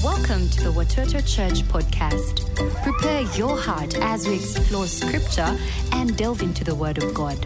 Welcome to the Watoto Church podcast. Prepare your heart as we explore scripture and delve into the Word of God.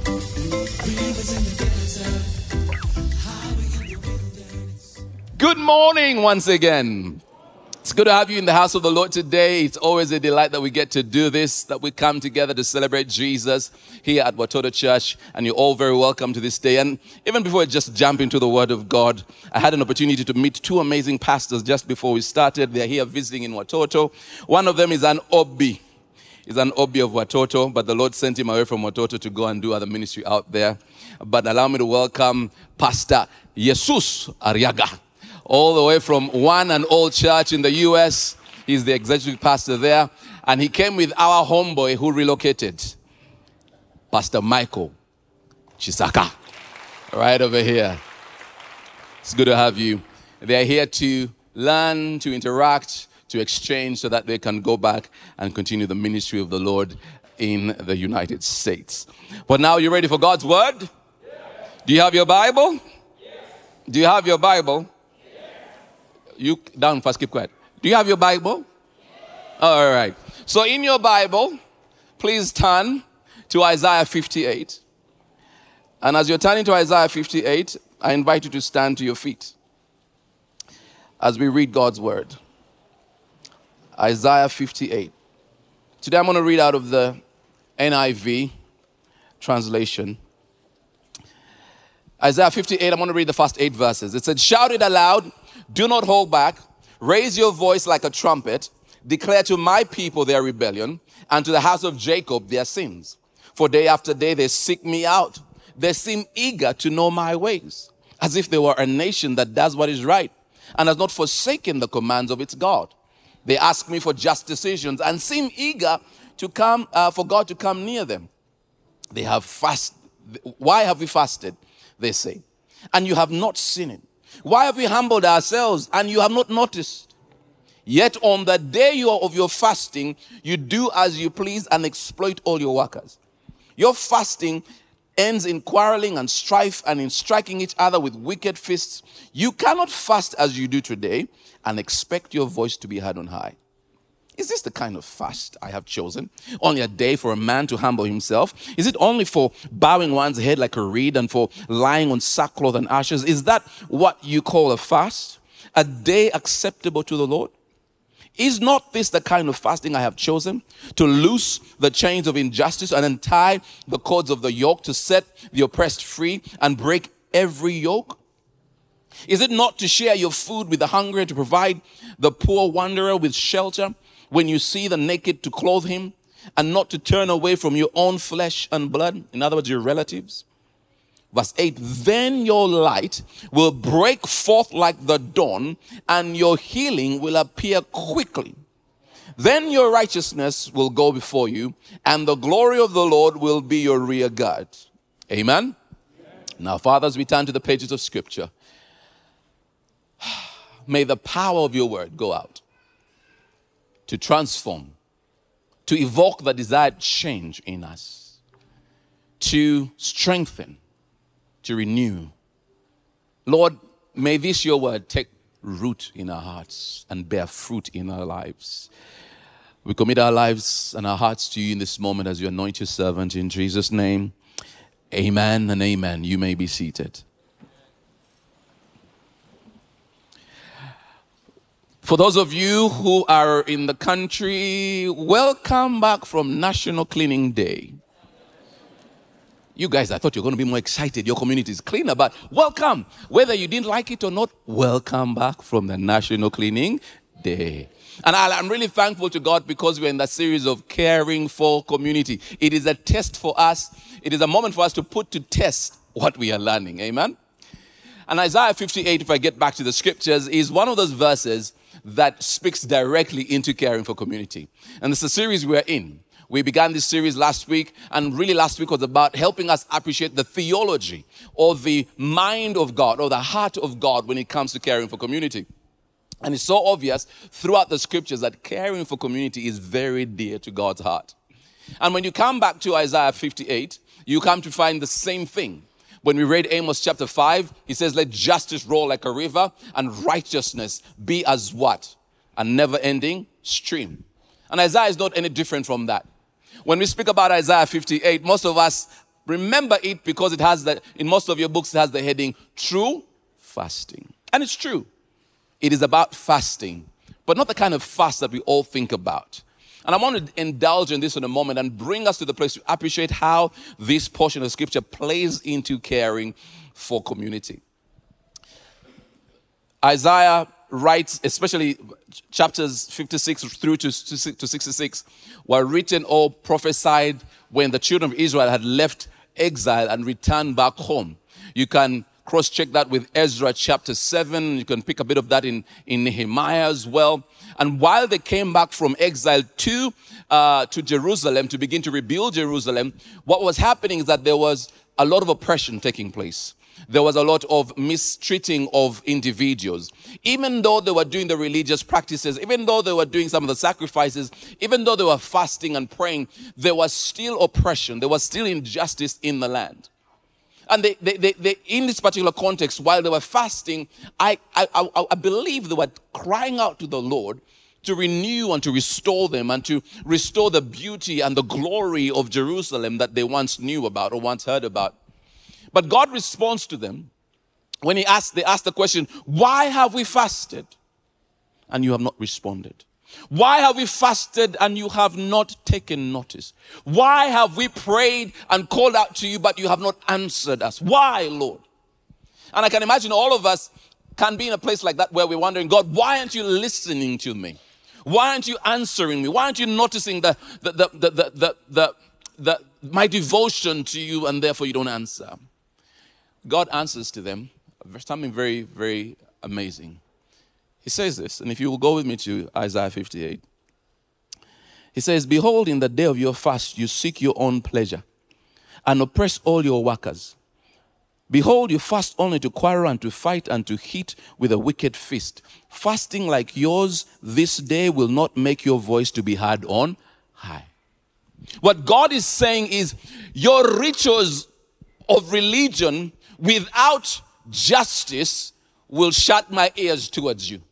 Good morning once again. It's good to have you in the house of the Lord today. It's always a delight that we get to do this, that we come together to celebrate Jesus here at Watoto Church. And you're all very welcome to this day. And even before I just jump into the Word of God, I had an opportunity to meet two amazing pastors just before we started. They're here visiting in Watoto. One of them is an Obi. He's an Obi of Watoto, but the Lord sent him away from Watoto to go and do other ministry out there. But allow me to welcome Pastor Jesus Arriaga, all the way from One and All Church in the U.S. He's the executive pastor there. And he came with our homeboy who relocated, Pastor Michael Chisaka, right over here. It's good to have you. They're here to learn, to interact, to exchange so that they can go back and continue the ministry of the Lord in the United States. But now, you ready for God's Word? Yes. Do you have your Bible? Yes. Do you have your Bible? You down first, keep quiet. Do you have your Bible? All right. So in your Bible, please turn to Isaiah 58. And as you're turning to Isaiah 58, I invite you to stand to your feet as we read God's word. Isaiah 58. Today I'm going to read out of the NIV translation. Isaiah 58, I'm going to read the first 8 verses. It said, "Shout it aloud. Do not hold back. Raise your voice like a trumpet. Declare to my people their rebellion, and to the house of Jacob their sins. For day after day they seek me out. They seem eager to know my ways, as if they were a nation that does what is right and has not forsaken the commands of its God. They ask me for just decisions and seem eager to come for God to come near them. They have fasted. Why have we fasted? They say, and you have not seen it. Why have we humbled ourselves and you have not noticed? Yet on the day of your fasting, you do as you please and exploit all your workers. Your fasting ends in quarreling and strife and in striking each other with wicked fists. You cannot fast as you do today and expect your voice to be heard on high. Is this the kind of fast I have chosen? Only a day for a man to humble himself? Is it only for bowing one's head like a reed and for lying on sackcloth and ashes? Is that what you call a fast? A day acceptable to the Lord? Is not this the kind of fasting I have chosen? To loose the chains of injustice and untie the cords of the yoke, to set the oppressed free and break every yoke? Is it not to share your food with the hungry and to provide the poor wanderer with shelter? When you see the naked, to clothe him, and not to turn away from your own flesh and blood, in other words, your relatives. Verse 8, then your light will break forth like the dawn, and your healing will appear quickly. Then your righteousness will go before you, and the glory of the Lord will be your rear guard. Amen? Now, Father, as we turn to the pages of Scripture, may the power of your word go out to transform, to evoke the desired change in us, to strengthen, to renew. Lord, may this your word take root in our hearts and bear fruit in our lives. We commit our lives and our hearts to you in this moment as you anoint your servant in Jesus' name. Amen and amen. You may be seated. For those of you who are in the country, welcome back from National Cleaning Day. You guys, I thought you were going to be more excited. Your community is cleaner, but welcome. Whether you didn't like it or not, welcome back from the National Cleaning Day. And I'm really thankful to God because we're in that series of caring for community. It is a test for us. It is a moment for us to put to test what we are learning. Amen? And Isaiah 58, if I get back to the scriptures, is one of those verses that speaks directly into caring for community. And it's a series we're in. We began this series last week, and really last week was about helping us appreciate the theology or the mind of God or the heart of God when it comes to caring for community. And it's so obvious throughout the scriptures that caring for community is very dear to God's heart. And when you come back to Isaiah 58, you come to find the same thing. When we read Amos chapter 5, he says, let justice roll like a river and righteousness be as what? A never-ending stream. And Isaiah is not any different from that. When we speak about Isaiah 58, most of us remember it because it has that, in most of your books, it has the heading, True Fasting. And it's true. It is about fasting, but not the kind of fast that we all think about. And I want to indulge in this in a moment and bring us to the place to appreciate how this portion of scripture plays into caring for community. Isaiah writes, especially chapters 56 through to 66, were written or prophesied when the children of Israel had left exile and returned back home. You can cross-check that with Ezra chapter 7. You can pick a bit of that in Nehemiah as well. And while they came back from exile to Jerusalem to begin to rebuild Jerusalem, what was happening is that there was a lot of oppression taking place. There was a lot of mistreating of individuals. Even though they were doing the religious practices, even though they were doing some of the sacrifices, even though they were fasting and praying, there was still oppression. There was still injustice in the land. And they in this particular context, while they were fasting, I believe they were crying out to the Lord to renew and to restore them and to restore the beauty and the glory of Jerusalem that they once knew about or once heard about. But God responds to them when they ask the question, why have we fasted and you have not responded? Why have we fasted and you have not taken notice? Why have we prayed and called out to you but you have not answered us? Why, Lord? And I can imagine all of us can be in a place like that where we're wondering, God, why aren't you listening to me? Why aren't you answering me? Why aren't you noticing my devotion to you and therefore you don't answer? God answers to them something very, very amazing. He says this, and if you will go with me to Isaiah 58. He says, behold, in the day of your fast, you seek your own pleasure and oppress all your workers. Behold, you fast only to quarrel and to fight and to hit with a wicked fist. Fasting like yours this day will not make your voice to be heard on high. What God is saying is, your rituals of religion without justice will shut my ears towards you.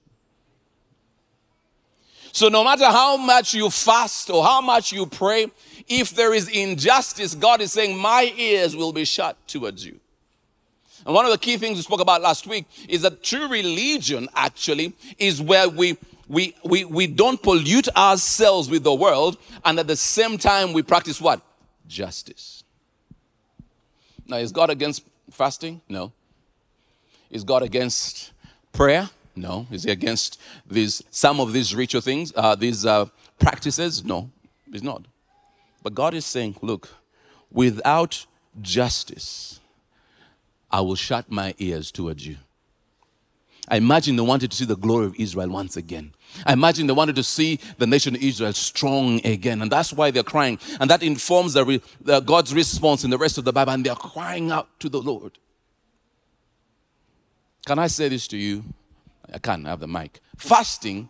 So no matter how much you fast or how much you pray, if there is injustice, God is saying, my ears will be shut towards you. And one of the key things we spoke about last week is that true religion actually is where we don't pollute ourselves with the world, and at the same time we practice what? Justice. Now, is God against fasting? No. Is God against prayer? No. Is he against some of these ritual things, these practices? No, he's not. But God is saying, look, without justice, I will shut my ears towards you. I imagine they wanted to see the glory of Israel once again. I imagine they wanted to see the nation of Israel strong again. And that's why they're crying. And that informs God's response in the rest of the Bible. And they're crying out to the Lord. Can I say this to you? I can't have the mic. Fasting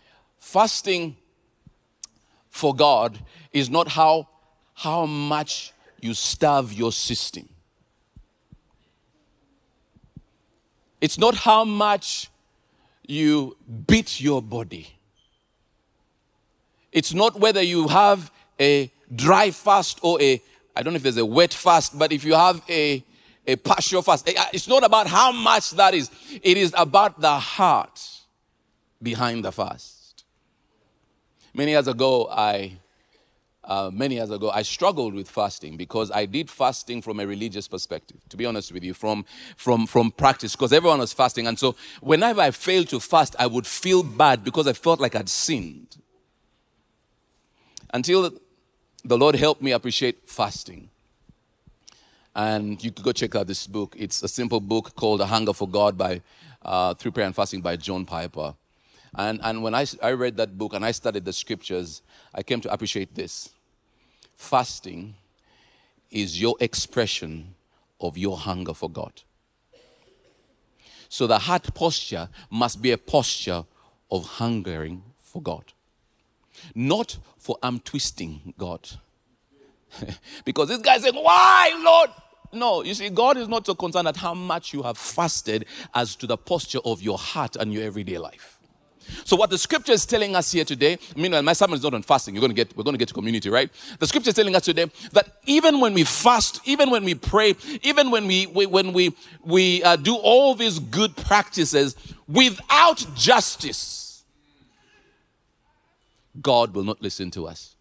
for God is not how much you starve your system. It's not how much you beat your body. It's not whether you have a dry fast or I don't know if there's a wet fast, but if you have a partial fast, it's not about how much that is. It is about the heart behind the fast. Many years ago, I struggled with fasting because I did fasting from a religious perspective, to be honest with you, from practice, because everyone was fasting. And so whenever I failed to fast, I would feel bad because I felt like I'd sinned. Until the Lord helped me appreciate fasting. And you could go check out this book. It's a simple book called A Hunger for God through Prayer and Fasting by John Piper. And when I read that book and I studied the scriptures, I came to appreciate this. Fasting is your expression of your hunger for God. So the heart posture must be a posture of hungering for God. Not for arm twisting God. Because this guy said, why, Lord? No, you see, God is not so concerned at how much you have fasted as to the posture of your heart and your everyday life. So what the scripture is telling us here today, meanwhile, my sermon is not on fasting. We're going to get to community, right? The scripture is telling us today that even when we fast, even when we pray, even when we do all these good practices without justice, God will not listen to us.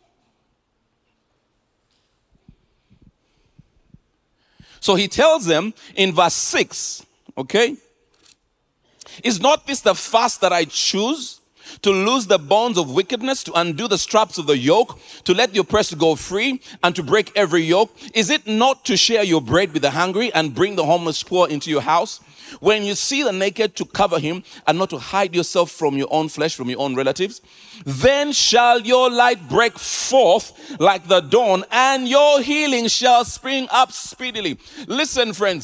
So he tells them in verse 6, okay? Is not this the fast that I choose? To loose the bonds of wickedness, to undo the straps of the yoke, to let the oppressed go free, and to break every yoke? Is it not to share your bread with the hungry and bring the homeless poor into your house? When you see the naked, to cover him, and not to hide yourself from your own flesh, from your own relatives? Then shall your light break forth like the dawn, and your healing shall spring up speedily. Listen, friends.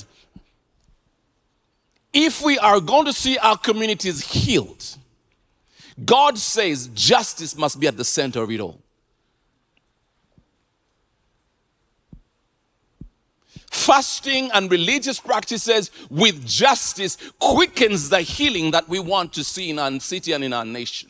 If we are going to see our communities healed, God says justice must be at the center of it all. Fasting and religious practices with justice quickens the healing that we want to see in our city and in our nation.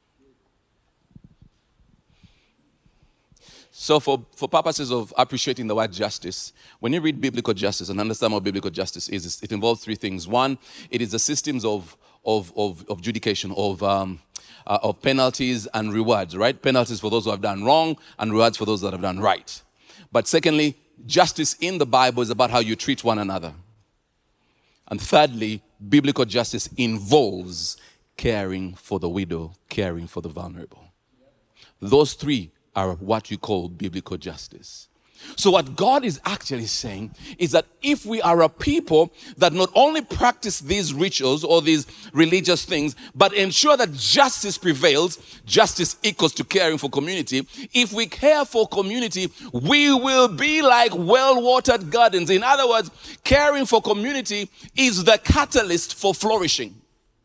So for purposes of appreciating the word justice, when you read biblical justice and understand what biblical justice is, it involves three things. One, it is the systems of judication, of penalties and rewards, right? Penalties for those who have done wrong and rewards for those that have done right. But secondly, justice in the Bible is about how you treat one another. And thirdly, biblical justice involves caring for the widow, caring for the vulnerable. Those three are what you call biblical justice. So what God is actually saying is that if we are a people that not only practice these rituals or these religious things, but ensure that justice prevails, justice equals to caring for community. If we care for community, we will be like well-watered gardens. In other words, caring for community is the catalyst for flourishing.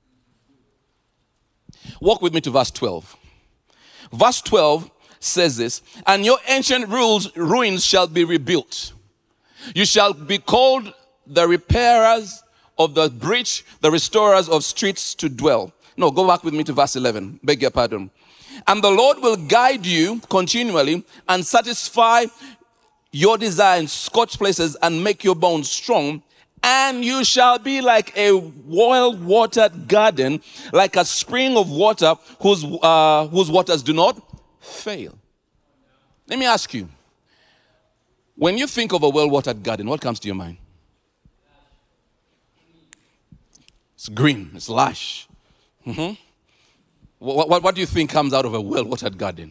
Walk with me to verse 12. Verse 12 says this, and your ancient ruins shall be rebuilt. You shall be called the repairers of the breach, the restorers of streets to dwell. No, go back with me to verse 11. Beg your pardon. And the Lord will guide you continually and satisfy your desire in scorched places and make your bones strong. And you shall be like a well-watered garden, like a spring of water whose waters do not fail. Let me ask you, when you think of a well-watered garden, what comes to your mind? It's green, it's lush. What do you think comes out of a well-watered garden?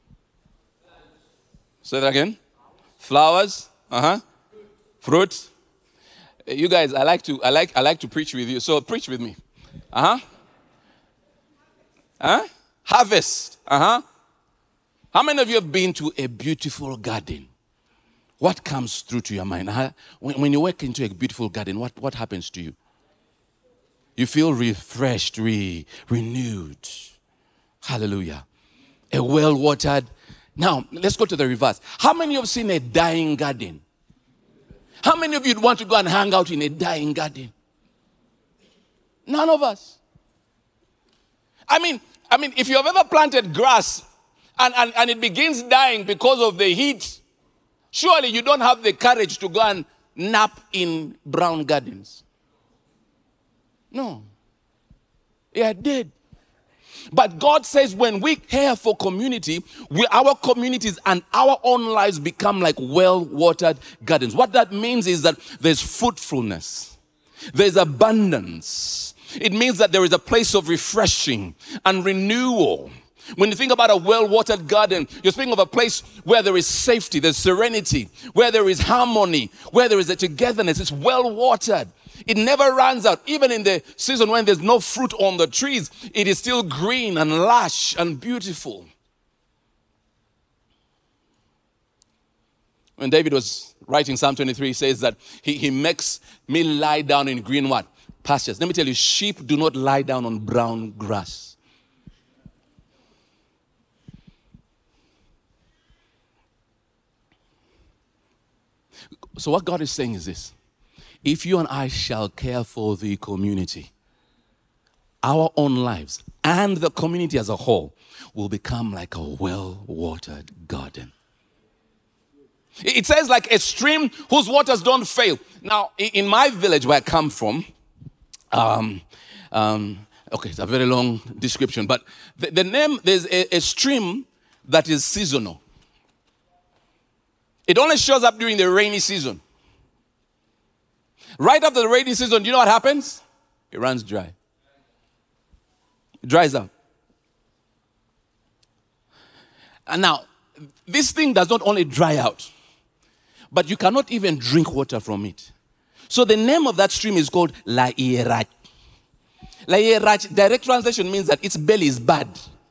Say that again. Flowers, fruit. You guys, I like to preach with you, so preach with me. Harvest. How many of you have been to a beautiful garden? What comes through to your mind? When you walk into a beautiful garden, what happens to you? You feel refreshed, renewed. Hallelujah. A well-watered. Now, let's go to the reverse. How many of you have seen a dying garden? How many of you want to go and hang out in a dying garden? None of us. I mean, if you have ever planted grass and it begins dying because of the heat, surely you don't have the courage to go and nap in brown gardens. No. Yeah, dead. But God says when we care for community, our communities and our own lives become like well-watered gardens. What that means is that there's fruitfulness. There's abundance. It means that there is a place of refreshing and renewal. When you think about a well-watered garden, you're speaking of a place where there is safety, there's serenity, where there is harmony, where there is a togetherness. It's well-watered. It never runs out. Even in the season when there's no fruit on the trees, it is still green and lush and beautiful. When David was writing Psalm 23, he says that he makes me lie down in green what? Pastures. Let me tell you, sheep do not lie down on brown grass. So what God is saying is this. If you and I shall care for the community, our own lives and the community as a whole will become like a well-watered garden. It says like a stream whose waters don't fail. Now, in my village where I come from, okay, it's a very long description, but the name, there's a stream that is seasonal. It only shows up during the rainy season. Right after the rainy season, you know what happens? It runs dry. It dries up. And now, this thing does not only dry out, but you cannot even drink water from it. So the name of that stream is called La Ierach. La Ierach, direct translation means that its belly is bad.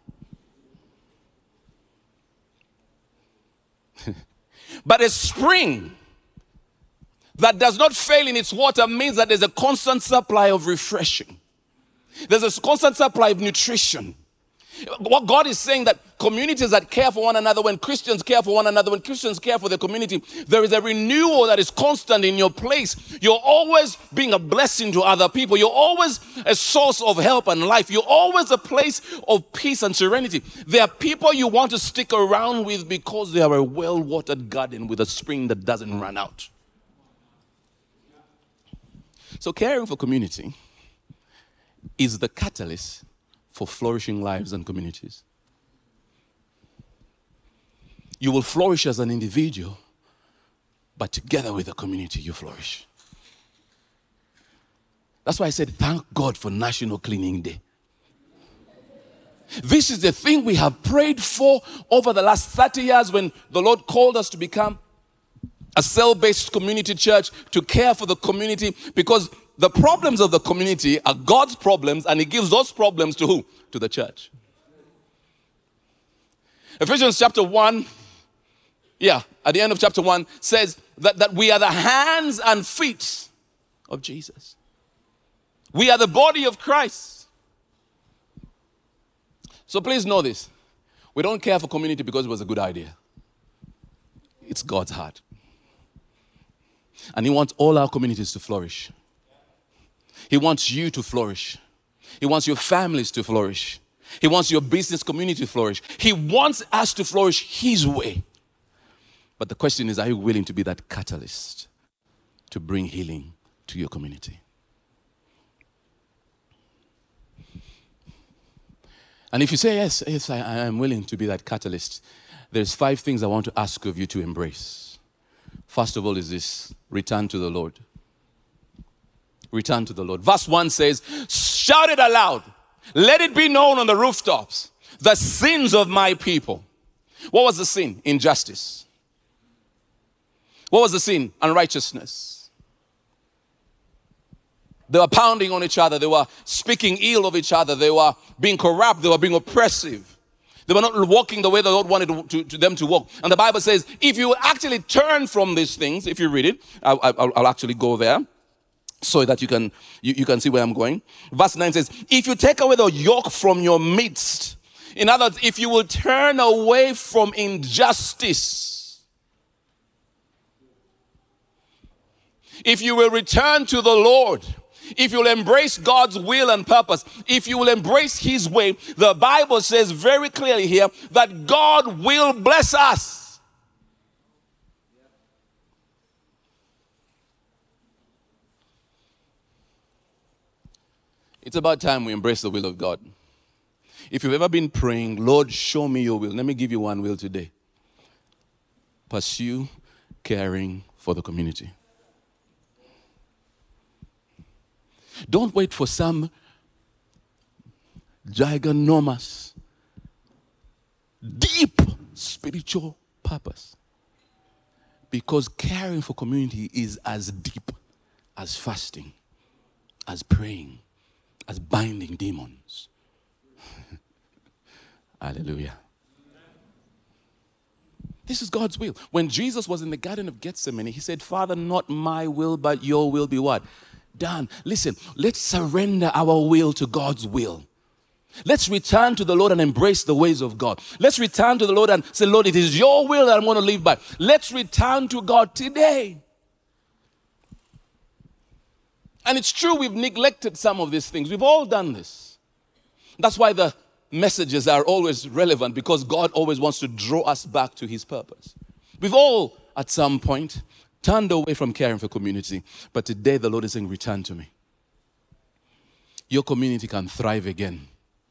But a spring that does not fail in its water means that there's a constant supply of refreshing. There's a constant supply of nutrition. What God is saying that communities that care for one another, when Christians care for one another, when Christians care for the community, there is a renewal that is constant in your place. You're always being a blessing to other people. You're always a source of help and life. You're always a place of peace and serenity. There are people you want to stick around with because they are a well-watered garden with a spring that doesn't run out. So caring for community is the catalyst for flourishing lives and communities. You will flourish as an individual, but together with the community, you flourish. That's why I said, thank God for National Cleaning Day. This is the thing we have prayed for over the last 30 years when the Lord called us to become a cell-based community church, to care for the community, because the problems of the community are God's problems, and He gives those problems to who? To the church. Ephesians chapter 1, at the end of chapter 1, says that we are the hands and feet of Jesus. We are the body of Christ. So please know this. We don't care for community because it was a good idea. It's God's heart. And He wants all our communities to flourish. He wants you to flourish. He wants your families to flourish. He wants your business community to flourish. He wants us to flourish His way. But the question is, are you willing to be that catalyst to bring healing to your community? And if you say, yes, I am willing to be that catalyst, there's 5 things I want to ask of you to embrace. First of all is this: return to the Lord. Return to the Lord. Verse 1 says, shout it aloud. Let it be known on the rooftops, the sins of my people. What was the sin? Injustice. What was the sin? Unrighteousness. They were pounding on each other. They were speaking ill of each other. They were being corrupt. They were being oppressive. They were not walking the way the Lord wanted them to walk. And the Bible says, if you actually turn from these things, if you read it, I'll actually go there so that you can see where I'm going. Verse 9 says, if you take away the yoke from your midst, in other words, if you will turn away from injustice, if you will return to the Lord, if you'll embrace God's will and purpose, if you will embrace His way, the Bible says very clearly here that God will bless us. It's about time we embrace the will of God. If you've ever been praying, Lord, show me your will, let me give you one will today. Pursue caring for the community. Don't wait for some ginormous, deep spiritual purpose. Because caring for community is as deep as fasting, as praying, as binding demons. Hallelujah. This is God's will. When Jesus was in the Garden of Gethsemane, He said, Father, not my will, but your will be what? Done. Listen, let's surrender our will to God's will. Let's return to the Lord and embrace the ways of God. Let's return to the Lord and say, Lord, it is your will that I'm going to live by. Let's return to God today. And it's true, we've neglected some of these things. We've all done this. That's why the messages are always relevant, because God always wants to draw us back to his purpose. We've all, at some point, turned away from caring for community. But today the Lord is saying, return to me. Your community can thrive again.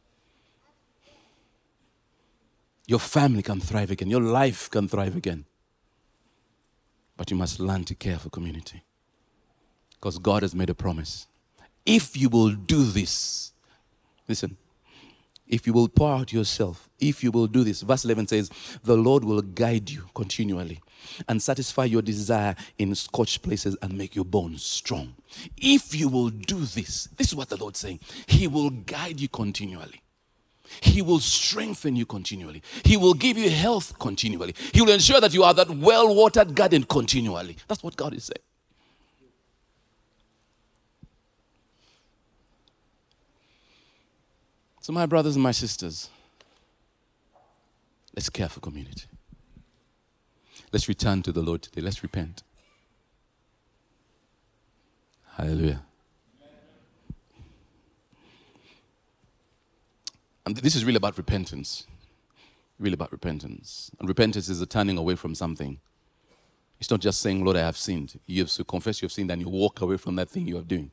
Your family can thrive again. Your life can thrive again. But you must learn to care for community. Because God has made a promise. If you will do this, listen, if you will pour out yourself, if you will do this, verse 11 says, the Lord will guide you continually and satisfy your desire in scorched places and make your bones strong. If you will do this, this is what the Lord's saying. He will guide you continually. He will strengthen you continually. He will give you health continually. He will ensure that you are that well-watered garden continually. That's what God is saying. So my brothers and my sisters, let's care for community. Let's return to the Lord today. Let's repent. Hallelujah. And this is really about repentance. Really about repentance. And repentance is a turning away from something. It's not just saying, Lord, I have sinned. You have to confess you have sinned and you walk away from that thing you are doing.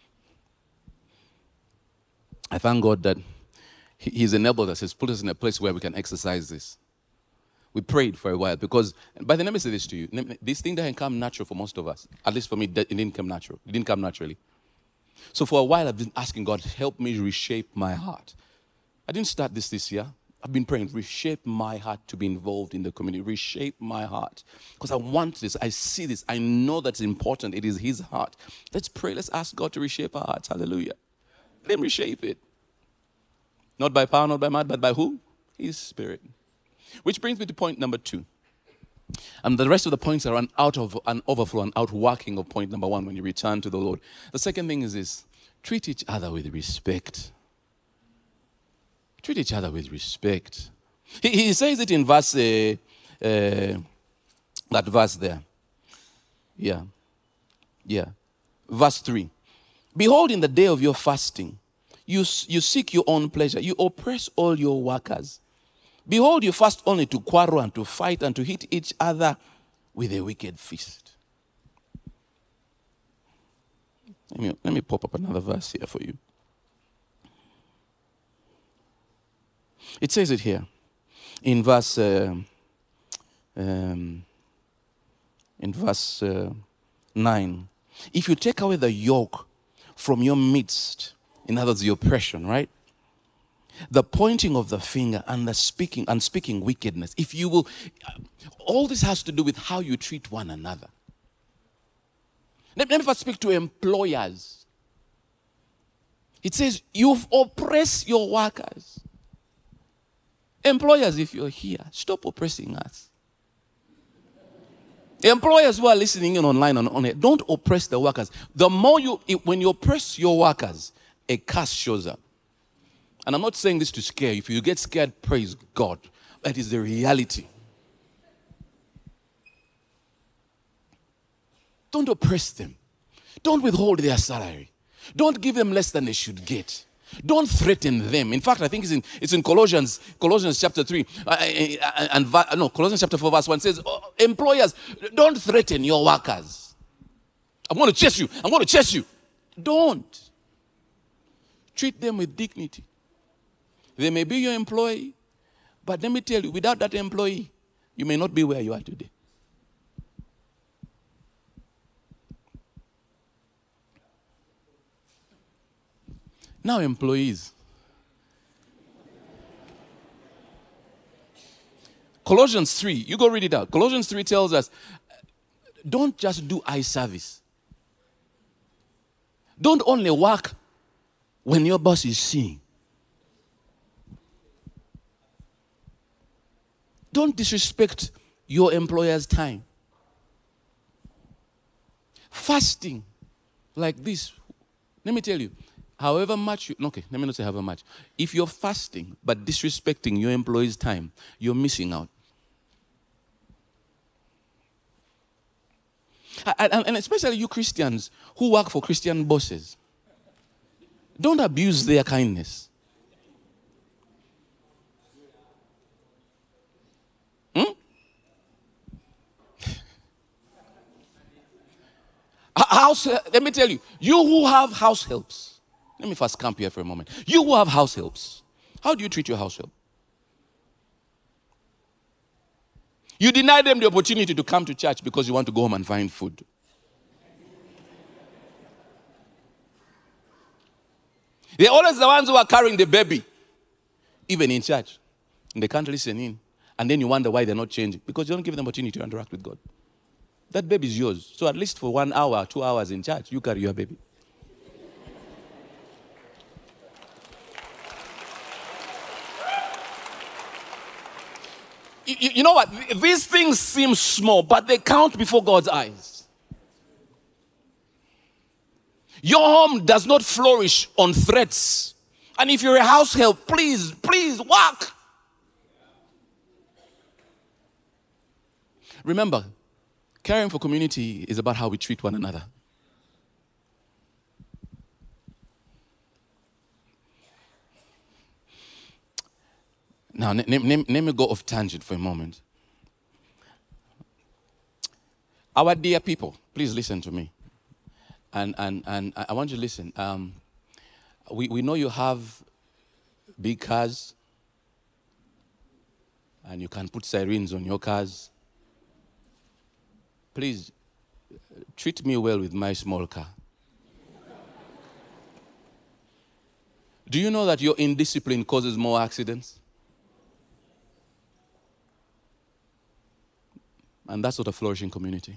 I thank God that He's enabled us. He's put us in a place where we can exercise this. We prayed for a while because, by the way, let me say this to you. This thing doesn't come natural for most of us. At least for me, it didn't come natural. It didn't come naturally. So for a while, I've been asking God, help me reshape my heart. I didn't start this year. I've been praying, reshape my heart to be involved in the community. Reshape my heart. Because I want this. I see this. I know that's important. It is His heart. Let's pray. Let's ask God to reshape our hearts. Hallelujah. Let Him reshape it. Not by power, not by might, but by who? His Spirit. Which brings me to point number 2. And the rest of the points are an overflow, an outworking of point number 1 when you return to the Lord. The second thing is this: treat each other with respect. Treat each other with respect. He says it in verse, that verse there. Yeah. Verse 3. Behold, in the day of your fasting, you seek your own pleasure. You oppress all your workers. Behold, you fast only to quarrel and to fight and to hit each other with a wicked fist. Let me pop up another verse here for you. It says it here in verse 9. If you take away the yoke from your midst, in other words, the oppression, right? The pointing of the finger and the speaking wickedness. If you will, all this has to do with how you treat one another. Let me first speak to employers. It says, you've oppressed your workers. Employers, if you're here, stop oppressing us. Employers who are listening in online and on air, don't oppress the workers. The more when you oppress your workers, a curse shows up. And I'm not saying this to scare you. If you get scared, praise God. That is the reality. Don't oppress them. Don't withhold their salary. Don't give them less than they should get. Don't threaten them. In fact, I think it's in Colossians chapter 3. Colossians chapter 4 verse 1 says, employers, don't threaten your workers. I'm going to chase you. I'm going to chase you. Don't. Treat them with dignity. They may be your employee, but let me tell you, without that employee, you may not be where you are today. Now, employees. Colossians 3, you go read it out. Colossians 3 tells us, don't just do eye service. Don't only work when your boss is seeing. Don't disrespect your employer's time. Fasting like this, let me tell you, however much let me not say however much. If you're fasting but disrespecting your employee's time, you're missing out. And especially you Christians who work for Christian bosses. Don't abuse their kindness. Let me tell you, you who have house helps. Let me first camp here for a moment. You who have house helps, how do you treat your house help? You deny them the opportunity to come to church because you want to go home and find food. They're always the ones who are carrying the baby, even in church. And they can't listen in. And then you wonder why they're not changing. Because you don't give them opportunity to interact with God. That baby is yours. So at least for 1 hour, 2 hours in church, you carry your baby. You know what? These things seem small, but they count before God's eyes. Your home does not flourish on threats. And if you're a house help, please work. Remember, caring for community is about how we treat one another. Now, let me go off tangent for a moment. Our dear people, please listen to me. And I want you to listen. We know you have big cars, and you can put sirens on your cars. Please, treat me well with my small car. Do you know that your indiscipline causes more accidents? And that's not a flourishing community.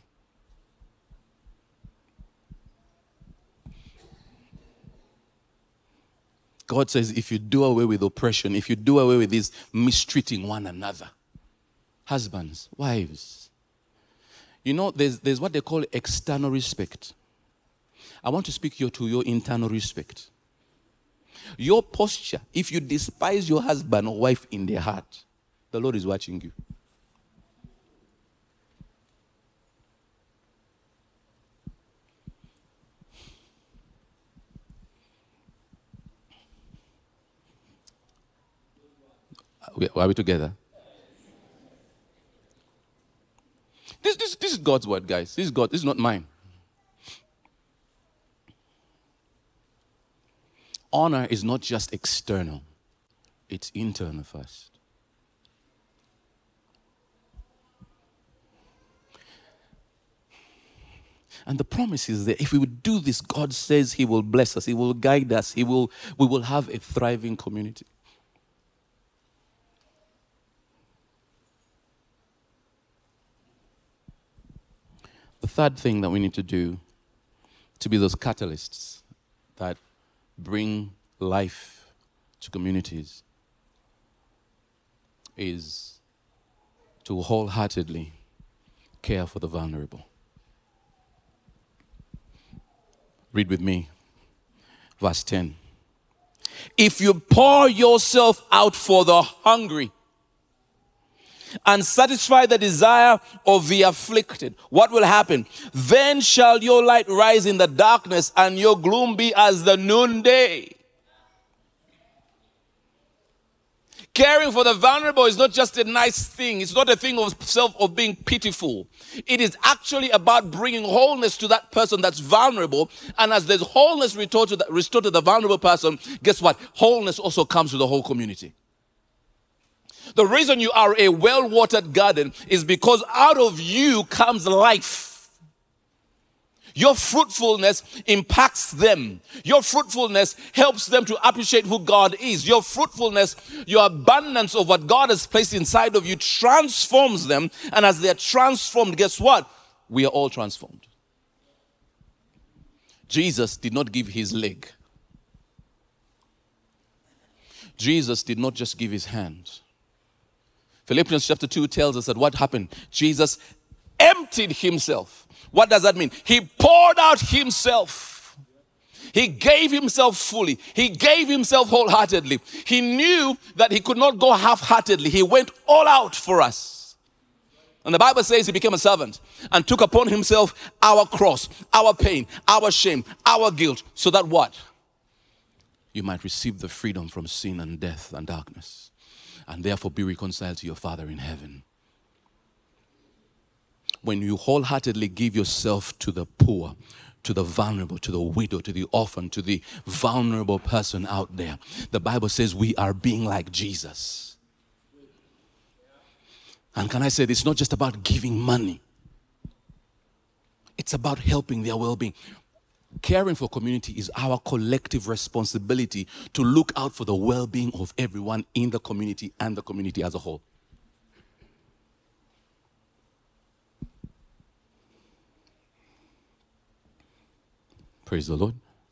God says if you do away with oppression, if you do away with this mistreating one another, husbands, wives, you know, there's what they call external respect. I want to speak here to your internal respect. Your posture, if you despise your husband or wife in their heart, the Lord is watching you. Are we together? This is God's word, guys. This is God. This is not mine. Honor is not just external. It's internal first. And the promise is that if we would do this, God says He will bless us. He will guide us. We will have a thriving community. The third thing that we need to do to be those catalysts that bring life to communities is to wholeheartedly care for the vulnerable. Read with me, verse 10. If you pour yourself out for the hungry and satisfy the desire of the afflicted, what will happen? Then shall your light rise in the darkness and your gloom be as the noonday. Caring for the vulnerable is not just a nice thing. It's not a thing of being pitiful. It is actually about bringing wholeness to that person that's vulnerable. And as there's wholeness restored to the vulnerable person, guess what? Wholeness also comes to the whole community. The reason you are a well-watered garden is because out of you comes life. Your fruitfulness impacts them. Your fruitfulness helps them to appreciate who God is. Your fruitfulness, your abundance of what God has placed inside of you transforms them. And as they're transformed, guess what? We are all transformed. Jesus did not give his leg. Jesus did not just give his hand. Philippians chapter 2 tells us that what happened? Jesus emptied himself. What does that mean? He poured out himself. He gave himself fully. He gave himself wholeheartedly. He knew that he could not go half-heartedly. He went all out for us. And the Bible says he became a servant and took upon himself our cross, our pain, our shame, our guilt, so that what? You might receive the freedom from sin and death and darkness, and therefore be reconciled to your Father in heaven. When you wholeheartedly give yourself to the poor, to the vulnerable, to the widow, to the orphan, to the vulnerable person out there, the Bible says we are being like Jesus. And can I say, it's not just about giving money. It's about helping their well-being. Caring for community is our collective responsibility to look out for the well-being of everyone in the community and the community as a whole. Praise the Lord.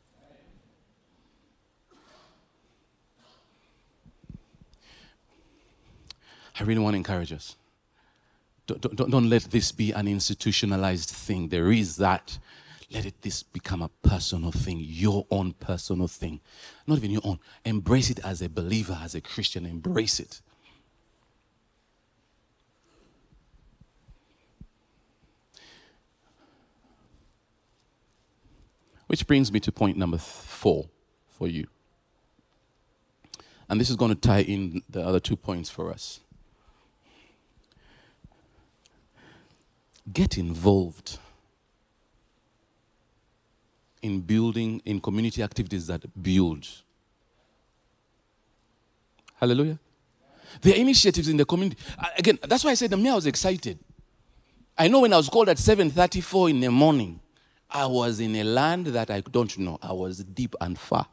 I really want to encourage us. Don't let this be an institutionalized thing. There is that. Let this become a personal thing, your own personal thing. Not even your own. Embrace it as a believer, as a Christian. Embrace it. Which brings me to point number 4 for you. And this is going to tie in the other 2 points for us. Get involved in building, in community activities that build. Hallelujah. There are initiatives in the community. Again, that's why I said I was excited. I know when I was called at 7:34 in the morning, I was in a land that I don't know. I was deep and far.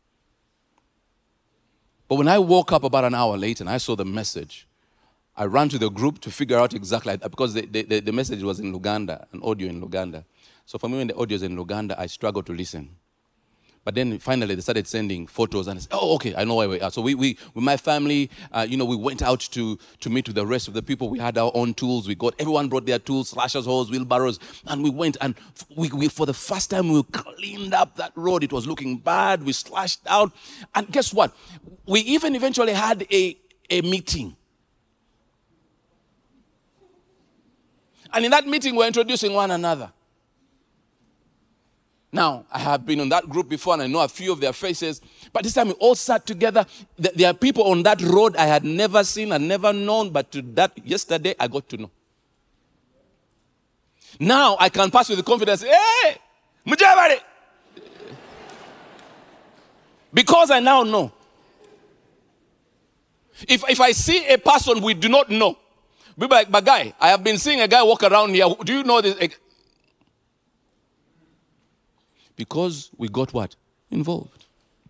But when I woke up about an hour later and I saw the message, I ran to the group to figure out exactly, because the message was in Luganda, an audio in Luganda. So for me, when the audio is in Luganda, I struggled to listen. But then finally, they started sending photos, and I said, "Oh, okay, I know where we are." So we with my family, we went out to meet with the rest of the people. We had our own tools. Everyone brought their tools, slashers, hoes, wheelbarrows, and we went, and we for the first time, we cleaned up that road. It was looking bad. We slashed out, and guess what? We even eventually had a meeting. And in that meeting, we're introducing one another. Now, I have been on that group before and I know a few of their faces. But this time we all sat together. There are people on that road I had never seen and never known. But yesterday, I got to know. Now, I can pass with the confidence. Hey, Mujabari! Because I now know. If I see a person we do not know, be like, but guy, I have been seeing a guy walk around here. Do you know this? Because we got what? Involved.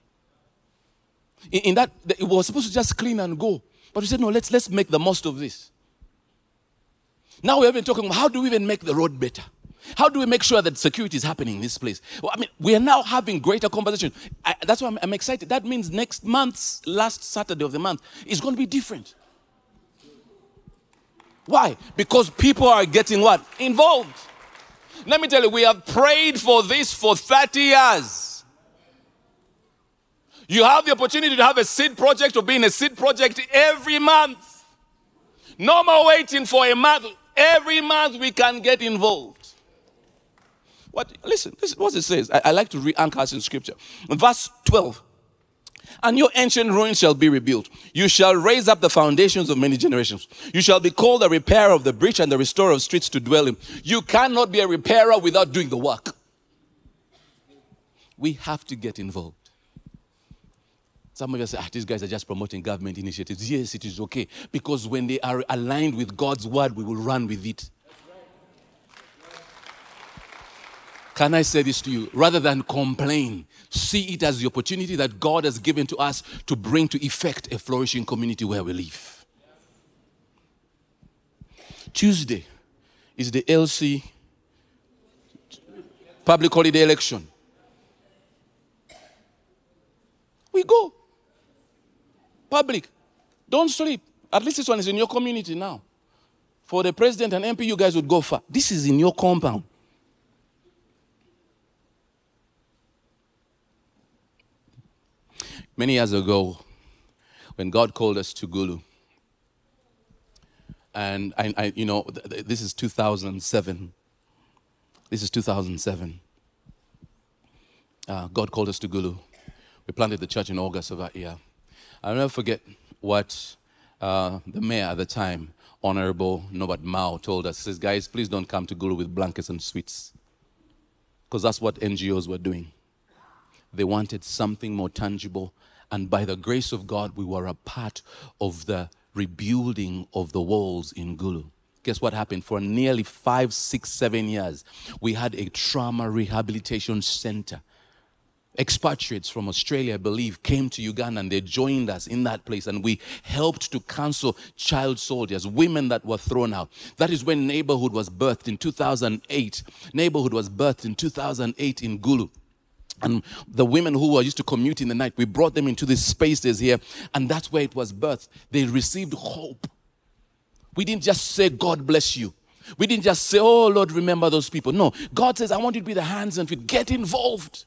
In that, it was supposed to just clean and go. But we said, no, let's make the most of this. Now we have been talking about how do we even make the road better? How do we make sure that security is happening in this place? Well, we are now having greater conversation. That's why I'm excited. That means next month's last Saturday of the month is going to be different. Why? Because people are getting what? Involved. Let me tell you, we have prayed for this for 30 years. You have the opportunity to have a seed project or be in a seed project every month. No more waiting for a month. Every month we can get involved. Listen, what it says. I like to re-anchor us in scripture. In verse 12. And your ancient ruins shall be rebuilt. You shall raise up the foundations of many generations. You shall be called the repairer of the breach and the restorer of streets to dwell in. You cannot be a repairer without doing the work. We have to get involved. Some of you say, these guys are just promoting government initiatives. Yes, it is okay. Because when they are aligned with God's word, we will run with it. Can I say this to you? Rather than complain, see it as the opportunity that God has given to us to bring to effect a flourishing community where we live. Tuesday is the LC public holiday election. We go. Public. Don't sleep. At least this one is in your community now. For the president and MP, you guys would go far. This is in your compound. Many years ago, when God called us to Gulu, And this is 2007. This is 2007. God called us to Gulu. We planted the church in August of that year. I'll never forget what the mayor at the time, Honorable Norbert Mao, told us. He says, guys, please don't come to Gulu with blankets and sweets. Because that's what NGOs were doing. They wanted something more tangible. And by the grace of God, we were a part of the rebuilding of the walls in Gulu. Guess what happened? For nearly 5, 6, 7 years, we had a trauma rehabilitation center. Expatriates from Australia, I believe, came to Uganda and they joined us in that place, and we helped to counsel child soldiers, women that were thrown out. That is when Neighborhood was birthed in 2008. Neighborhood was birthed in 2008 in Gulu. And the women who were used to commute in the night, we brought them into these spaces here, and that's where it was birthed. They received hope. We didn't just say, God bless you. We didn't just say, oh, Lord, remember those people. No, God says, I want you to be the hands and feet. Get involved.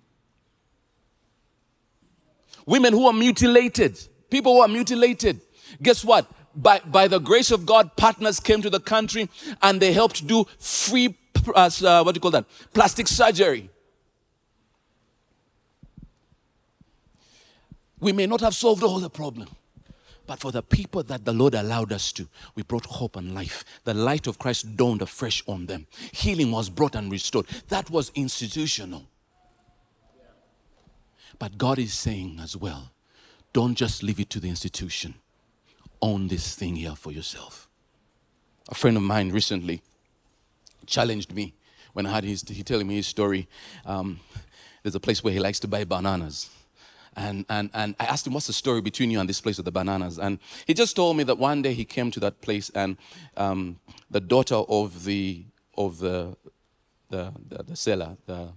Women who are mutilated, people who are mutilated. Guess what? By the grace of God, partners came to the country and they helped do free, plastic surgery. We may not have solved all the problem, but for the people that the Lord allowed us to, we brought hope and life. The light of Christ dawned afresh on them. Healing was brought and restored. That was institutional. But God is saying as well, don't just leave it to the institution. Own this thing here for yourself. A friend of mine recently challenged me when I had he telling me his story. There's a place where he likes to buy bananas. And I asked him, what's the story between you and this place with the bananas? And he just told me that one day he came to that place and the daughter of the seller,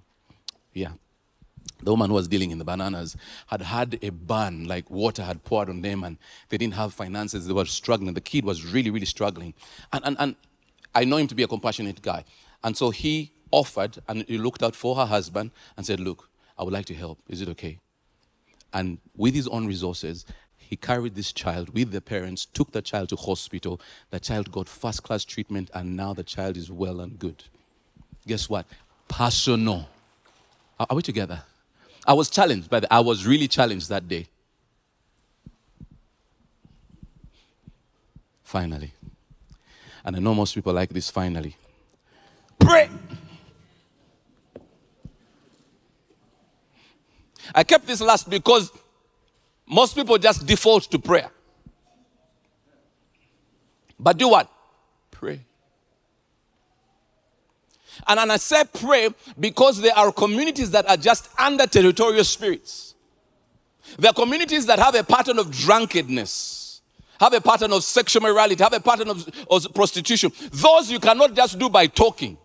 the woman who was dealing in the bananas had a ban, like water had poured on them and they didn't have finances. They were struggling. The kid was really, really struggling. And I know him to be a compassionate guy. And so he offered and he looked out for her husband and said, look, I would like to help. Is it okay? And with his own resources, he carried this child with the parents, took the child to hospital. The child got first-class treatment and now the child is well and good. Guess what? Personal. Are we together? I was challenged I was really challenged that day. Finally. And I know most people like this finally. Pray. I kept this last because most people just default to prayer. But do what? Pray. And I say pray because there are communities that are just under territorial spirits. There are communities that have a pattern of drunkenness, have a pattern of sexual immorality, have a pattern of prostitution. Those you cannot just do by talking.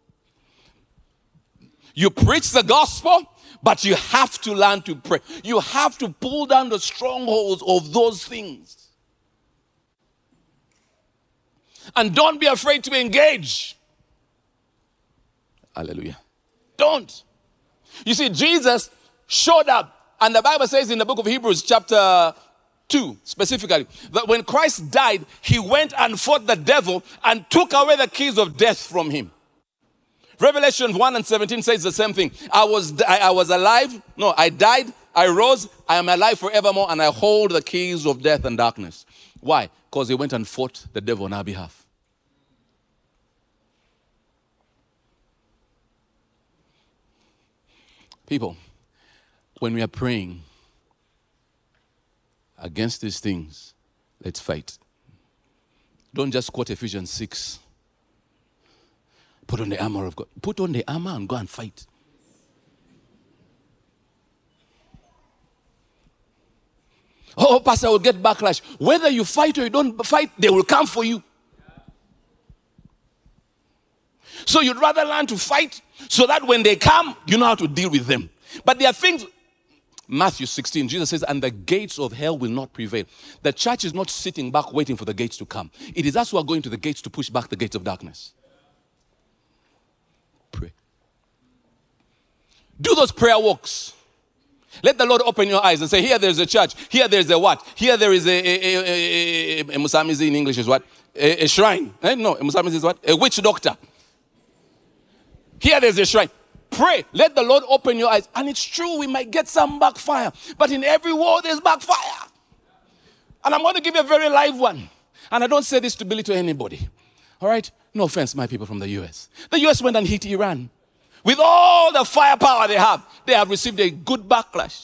You preach the gospel, but you have to learn to pray. You have to pull down the strongholds of those things. And don't be afraid to engage. Hallelujah. Don't. You see, Jesus showed up, and the Bible says in the book of Hebrews chapter 2 specifically, that when Christ died, he went and fought the devil and took away the keys of death from him. Revelation 1:17 says the same thing. I was alive. No, I died. I rose. I am alive forevermore, and I hold the keys of death and darkness. Why? Because he went and fought the devil on our behalf. People, when we are praying against these things, let's fight. Don't just quote Ephesians 6. Put on the armor of God. Put on the armor and go and fight. Oh, Pastor, I will get backlash. Whether you fight or you don't fight, they will come for you. So you'd rather learn to fight so that when they come, you know how to deal with them. But there are things, Matthew 16, Jesus says, and the gates of hell will not prevail. The church is not sitting back waiting for the gates to come. It is us who are going to the gates to push back the gates of darkness. Pray. Do those prayer walks. Let the Lord open your eyes and say, here there's a church. Here there's a what? Here there is a Musamizi in English is what? A shrine. No, a Musamizi is what? A witch doctor. Here there's a shrine. Pray. Let the Lord open your eyes. And it's true, we might get some backfire. But in every war, there's backfire. And I'm going to give you a very live one. And I don't say this to belittle anybody. All right? No offense, my people from the U.S. The U.S. went and hit Iran. With all the firepower they have received a good backlash.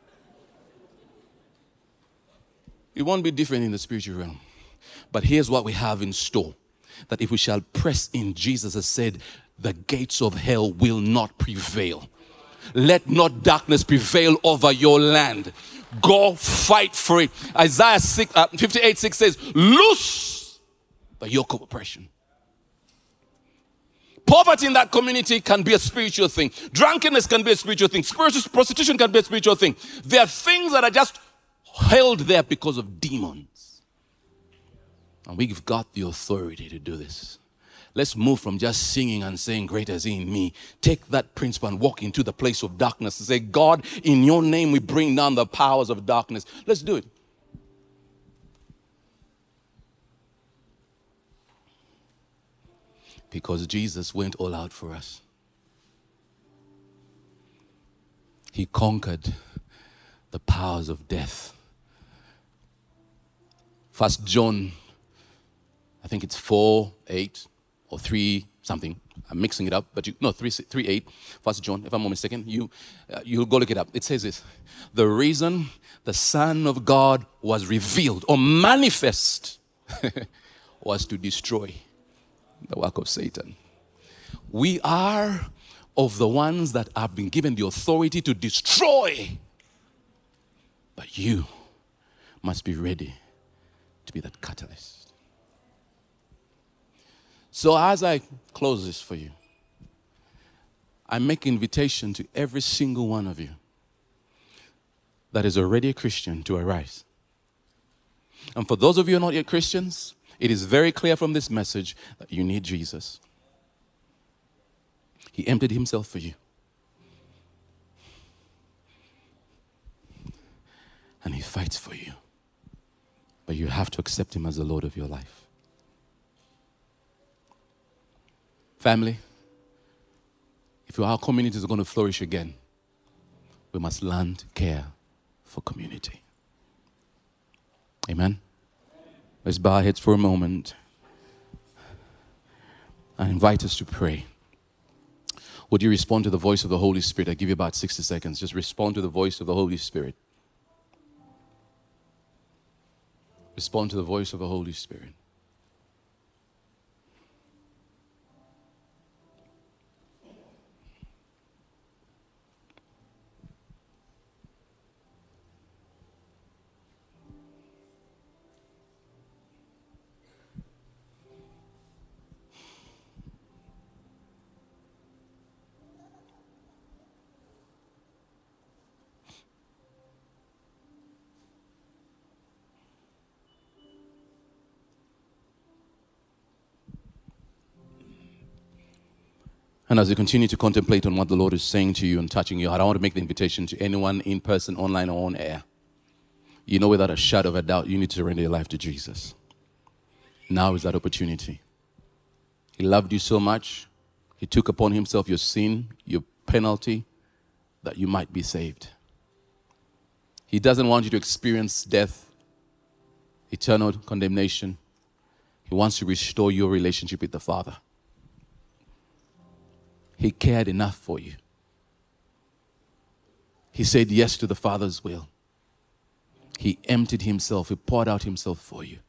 It won't be different in the spiritual realm. But here's what we have in store. That if we shall press in, Jesus has said, the gates of hell will not prevail. Let not darkness prevail over your land. Go fight for it. Isaiah 58:6 says, loose the yoke of oppression. Poverty in that community can be a spiritual thing. Drunkenness can be a spiritual thing. Prostitution can be a spiritual thing. There are things that are just held there because of demons. And we've got the authority to do this. Let's move from just singing and saying, greater is he in me. Take that principle and walk into the place of darkness and say, God, in your name we bring down the powers of darkness. Let's do it. Because Jesus went all out for us. He conquered the powers of death. 1 John, I think it's 4:8 or 3 something. I'm mixing it up, but 3:8. 1 John, if I'm not mistaken. You'll go look it up. It says this: the reason the Son of God was revealed or manifest was to destroy the work of Satan. We are of the ones that have been given the authority to destroy. But you must be ready to be that catalyst. So as I close this for you, I make invitation to every single one of you that is already a Christian to arise. And for those of you who are not yet Christians, it is very clear from this message that you need Jesus. He emptied himself for you. And he fights for you. But you have to accept him as the Lord of your life. Family, if our communities are going to flourish again, we must learn to care for community. Amen? Let's bow our heads for a moment. I invite us to pray. Would you respond to the voice of the Holy Spirit? I give you about 60 seconds. Just respond to the voice of the Holy Spirit. Respond to the voice of the Holy Spirit. And as you continue to contemplate on what the Lord is saying to you and touching you, I don't want to make the invitation to anyone in person, online, or on air. You know without a shadow of a doubt, you need to surrender your life to Jesus. Now is that opportunity. He loved you so much. He took upon himself your sin, your penalty, that you might be saved. He doesn't want you to experience death, eternal condemnation. He wants to restore your relationship with the Father. He cared enough for you. He said yes to the Father's will. He emptied himself. He poured out himself for you.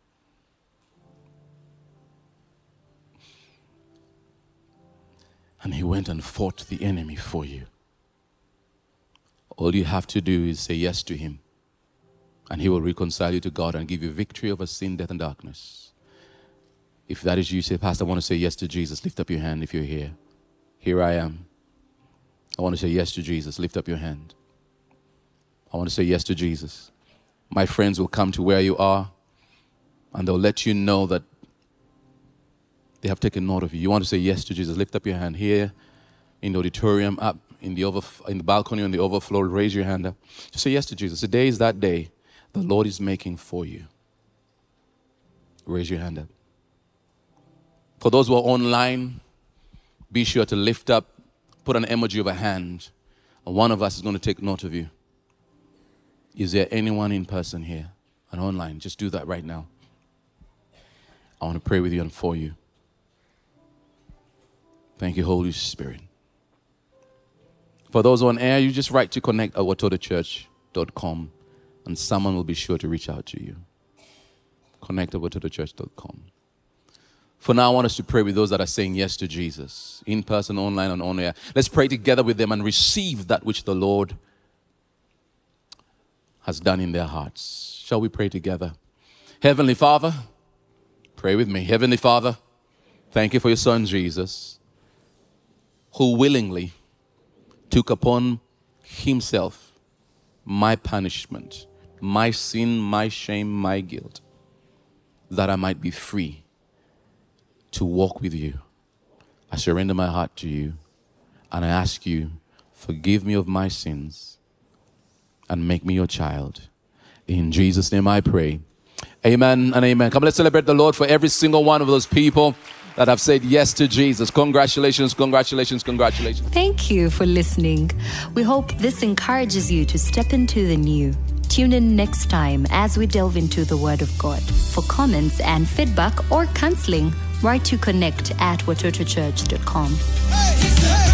And he went and fought the enemy for you. All you have to do is say yes to him. And he will reconcile you to God and give you victory over sin, death, and darkness. If that is you, say, Pastor, I want to say yes to Jesus. Lift up your hand if you're here. Here I am. I want to say yes to Jesus. Lift up your hand. I want to say yes to Jesus. My friends will come to where you are and they'll let you know that they have taken note of you. You want to say yes to Jesus. Lift up your hand here in the auditorium, up in the balcony on the overflow, raise your hand up. Just say yes to Jesus. Today is that day the Lord is making for you. Raise your hand up. For those who are online, be sure to lift up, put an emoji of a hand, and one of us is going to take note of you. Is there anyone in person here and online? Just do that right now. I want to pray with you and for you. Thank you, Holy Spirit. For those on air, you just write to connect@watotochurch.com and someone will be sure to reach out to you. Connect@watotochurch.com. For now, I want us to pray with those that are saying yes to Jesus, in person, online, and on air. Let's pray together with them and receive that which the Lord has done in their hearts. Shall we pray together? Heavenly Father, pray with me. Heavenly Father, thank you for your Son, Jesus, who willingly took upon himself my punishment, my sin, my shame, my guilt, that I might be free to walk with you. I surrender my heart to you, and I ask you, forgive me of my sins and make me your child. In Jesus' name I pray. Amen and amen. Come, let's celebrate the Lord for every single one of those people that have said yes to Jesus. Congratulations, congratulations, congratulations. Thank you for listening. We hope this encourages you to step into the new. Tune in next time as we delve into the Word of God. For comments and feedback or counseling, write to connect@watotochurch.com.